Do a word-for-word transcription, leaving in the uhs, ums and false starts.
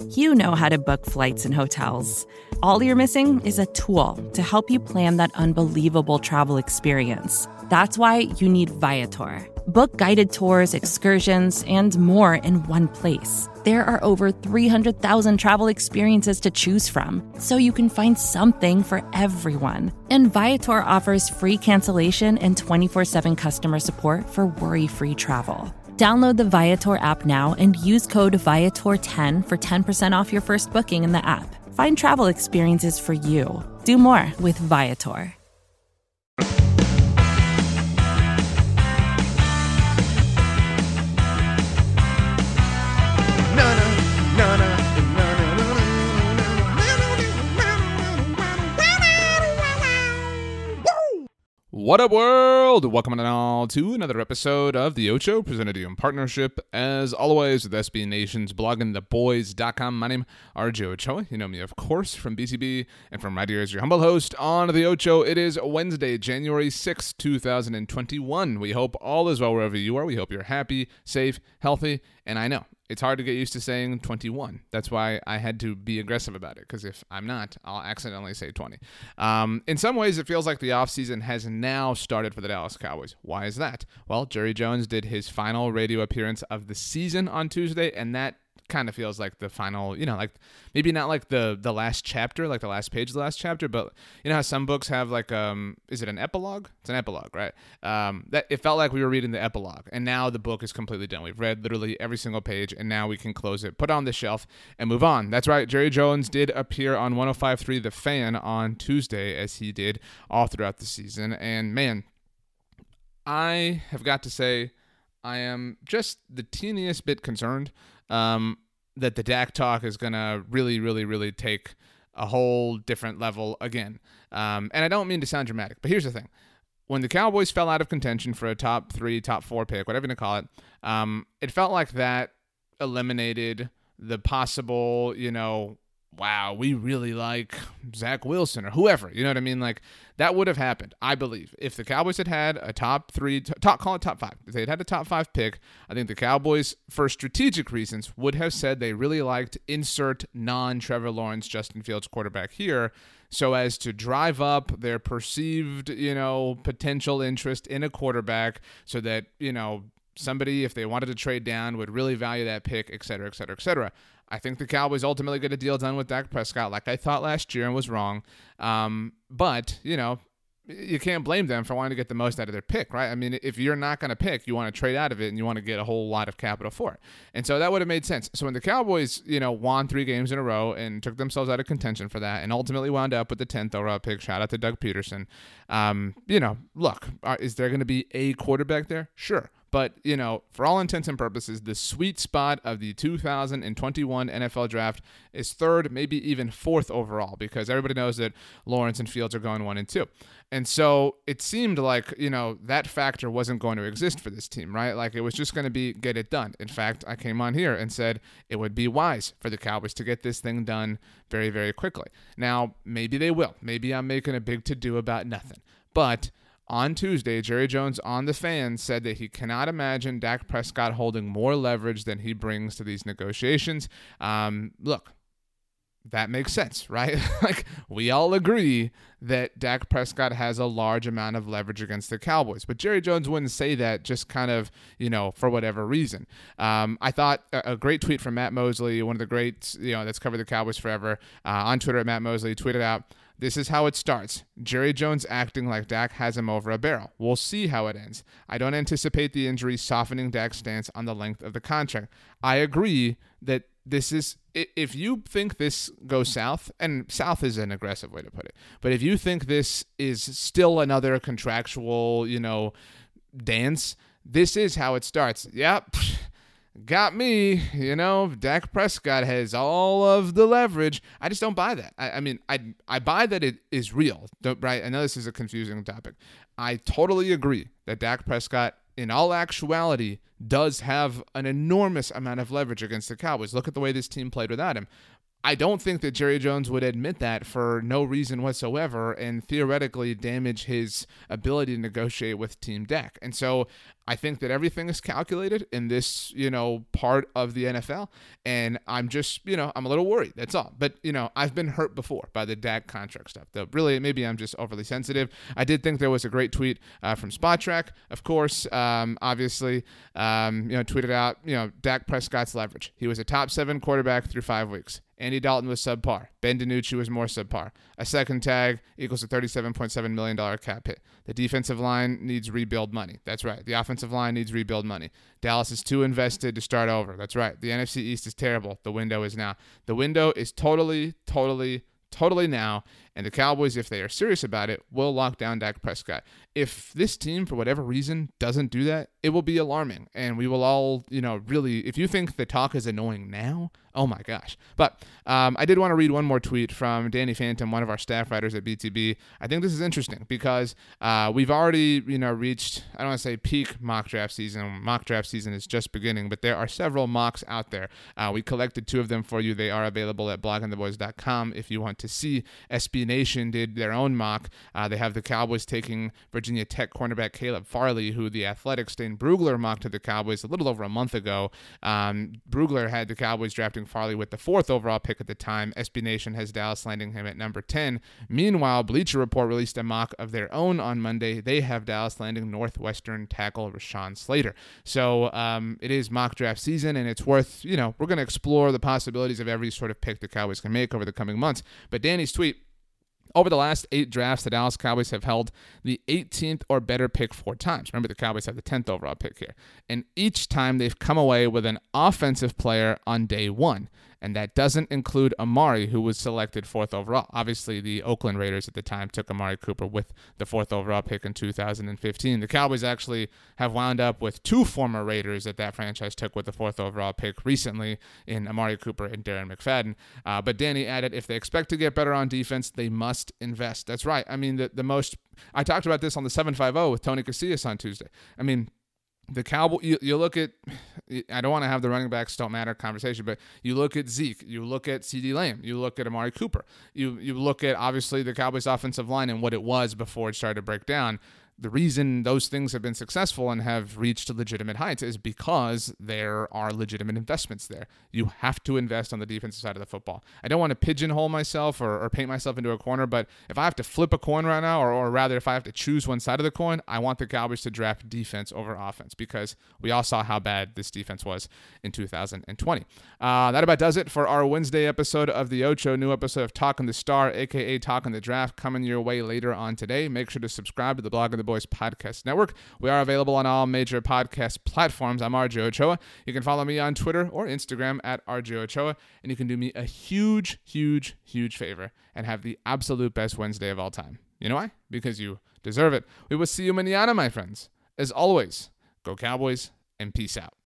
You know how to book flights and hotels. All you're missing is a tool to help you plan that unbelievable travel experience. That's why you need Viator. Book guided tours, excursions, and more in one place. There are over three hundred thousand travel experiences to choose from, so you can find something for everyone. And Viator offers free cancellation and twenty-four seven customer support for worry-free travel. Download the Viator app now and use code Viator ten for ten percent off your first booking in the app. Find travel experiences for you. Do more with Viator. What up, world? Welcome on all to another episode of The Ocho, presented to you in partnership, as always, with S B Nation's blogging the boys dot com. My name is R J Ochoa. You know me, of course, from B C B, and from right here as your humble host on The Ocho. It is Wednesday, January sixth, two thousand twenty-one. We hope all is well wherever you are. We hope you're happy, safe, healthy, and I know it's hard to get used to saying twenty-one. That's why I had to be aggressive about it, because if I'm not, I'll accidentally say twenty. Um, in some ways, it feels like the offseason has now started for the Dallas Cowboys. Why is that? Well, Jerry Jones did his final radio appearance of the season on Tuesday, and that kind of feels like the final, you know, like maybe not like the the last chapter, like the last page of the last chapter, but you know how some books have like, um, is it an epilogue? It's an epilogue, right? Um, that it felt like we were reading the epilogue, and now the book is completely done. We've read literally every single page, and now we can close it, put it on the shelf, and move on. That's right. Jerry Jones did appear on one oh five point three The Fan on Tuesday, as he did all throughout the season, and man, I have got to say, I am just the teeniest bit concerned um, that the Dak talk is going to really, really, really take a whole different level again. Um, and I don't mean to sound dramatic, but here's the thing. When the Cowboys fell out of contention for a top three, top four pick, whatever you want to call it, um, it felt like that eliminated the possible, you know, wow, we really like Zach Wilson or whoever, you know what I mean? Like, that would have happened, I believe. If the Cowboys had had a top three, top call it top five, if they had had a top five pick, I think the Cowboys, for strategic reasons, would have said they really liked insert non-Trevor Lawrence, Justin Fields quarterback here, so as to drive up their perceived, you know, potential interest in a quarterback so that, you know, somebody, if they wanted to trade down, would really value that pick, et cetera, et cetera, et cetera. I think the Cowboys ultimately get a deal done with Dak Prescott, like I thought last year and was wrong. Um, but, you know, you can't blame them for wanting to get the most out of their pick, right? I mean, if you're not going to pick, you want to trade out of it and you want to get a whole lot of capital for it. And so that would have made sense. So when the Cowboys, you know, won three games in a row and took themselves out of contention for that and ultimately wound up with the tenth overall pick, shout out to Doug Peterson, um, you know, look, is there going to be a quarterback there? Sure. But, you know, for all intents and purposes, the sweet spot of the two thousand twenty-one N F L draft is third, maybe even fourth overall, because everybody knows that Lawrence and Fields are going one and two. And so it seemed like, you know, that factor wasn't going to exist for this team, right? Like, it was just going to be get it done. In fact, I came on here and said it would be wise for the Cowboys to get this thing done very, very quickly. Now, maybe they will. Maybe I'm making a big to-do about nothing. But on Tuesday, Jerry Jones on The Fan said that he cannot imagine Dak Prescott holding more leverage than he brings to these negotiations. Um, look, that makes sense, right? Like, we all agree that Dak Prescott has a large amount of leverage against the Cowboys, but Jerry Jones wouldn't say that just kind of, you know, for whatever reason. Um, I thought a, a great tweet from Matt Mosley, one of the greats, you know, that's covered the Cowboys forever, uh, on Twitter at Matt Mosley, tweeted out, "This is how it starts. Jerry Jones acting like Dak has him over a barrel. We'll see how it ends. I don't anticipate the injury softening Dak's stance on the length of the contract." I agree that this is, if you think this goes south, and south is an aggressive way to put it, but if you think this is still another contractual, you know, dance, this is how it starts. Yep. Got me, you know, Dak Prescott has all of the leverage. I just don't buy that. I, I mean, I I buy that it is real, right? I know this is a confusing topic. I totally agree that Dak Prescott, in all actuality, does have an enormous amount of leverage against the Cowboys. Look at the way this team played without him. I don't think that Jerry Jones would admit that for no reason whatsoever and theoretically damage his ability to negotiate with Team Dak. And so I think that everything is calculated in this, you know, part of the N F L. And I'm just, you know, I'm a little worried. That's all. But, you know, I've been hurt before by the Dak contract stuff. Though really, maybe I'm just overly sensitive. I did think there was a great tweet uh, from Spotrac, of course, um, obviously, um, you know, tweeted out, you know, Dak Prescott's leverage. He was a top seven quarterback through five weeks. Andy Dalton was subpar. Ben DiNucci was more subpar. A second tag equals a thirty-seven point seven million dollars cap hit. The defensive line needs rebuild money. That's right. The offensive line needs rebuild money. Dallas is too invested to start over. That's right. The N F C East is terrible. The window is now. The window is totally, totally, totally now. And the Cowboys, if they are serious about it, will lock down Dak Prescott. If this team, for whatever reason, doesn't do that, it will be alarming. And we will all, you know, really, if you think the talk is annoying now, oh my gosh. But um, I did want to read one more tweet from Danny Phantom, one of our staff writers at B T B. I think this is interesting because uh, we've already, you know, reached, I don't want to say peak mock draft season. Mock draft season is just beginning, but there are several mocks out there. Uh, we collected two of them for you. They are available at blogging the boys dot com if you want to see. S B Nation did their own mock. Uh, they have the Cowboys taking Virginia Tech cornerback Caleb Farley, who the Athletics' Dane Brugler mocked to the Cowboys a little over a month ago. Um, Brugler had the Cowboys drafting Farley with the fourth overall pick at the time. S B Nation has Dallas landing him at number ten. Meanwhile, Bleacher Report released a mock of their own on Monday. They have Dallas landing Northwestern tackle Rashawn Slater. So um, it is mock draft season, and it's worth, you know, we're going to explore the possibilities of every sort of pick the Cowboys can make over the coming months. But Danny's tweet, over the last eight drafts, the Dallas Cowboys have held the eighteenth or better pick four times. Remember, the Cowboys have the tenth overall pick here. And each time they've come away with an offensive player on day one. And that doesn't include Amari, who was selected fourth overall. Obviously, the Oakland Raiders at the time took Amari Cooper with the fourth overall pick in two thousand fifteen. The Cowboys actually have wound up with two former Raiders that that franchise took with the fourth overall pick recently in Amari Cooper and Darren McFadden. Uh, but Danny added, if they expect to get better on defense, they must invest. That's right. I mean, the, the most – I talked about this on the seven fifty with Tony Casillas on Tuesday. I mean – The Cowboy, you, you look at, I don't want to have the running backs don't matter conversation, but you look at Zeke, you look at CeeDee Lamb, you look at Amari Cooper, you you look at obviously the Cowboys offensive line and what it was before it started to break down. The reason those things have been successful and have reached legitimate heights is because there are legitimate investments there. You have to invest on the defensive side of the football. I don't want to pigeonhole myself or, or paint myself into a corner, but if I have to flip a coin right now, or, or rather if I have to choose one side of the coin, I want the Cowboys to draft defense over offense because we all saw how bad this defense was in two thousand twenty. Uh, that about does it for our Wednesday episode of The Ocho. New episode of Talking the Star, aka Talking the Draft, coming your way later on today. Make sure to subscribe to the Blog of the Boys Podcast Network. We are available on all major podcast platforms. I'm R J Ochoa. You can follow me on Twitter or Instagram at R J Ochoa, and you can do me a huge, huge, huge favor and have the absolute best Wednesday of all time. You know why? Because you deserve it. We will see you mañana, my friends. As always, go Cowboys and peace out.